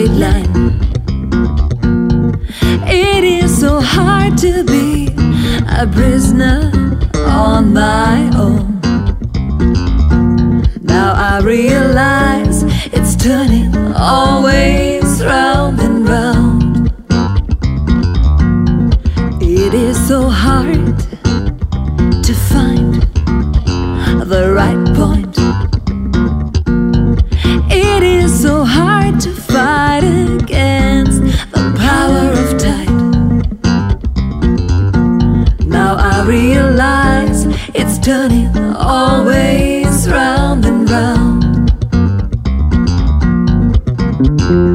straight line. It is so hard to be a prisoner on my own. Now I realize it's turning always round and round. It is so hard to find the right point. It is so hard to fight against the power of tide. Now I realize it's turning always round and round.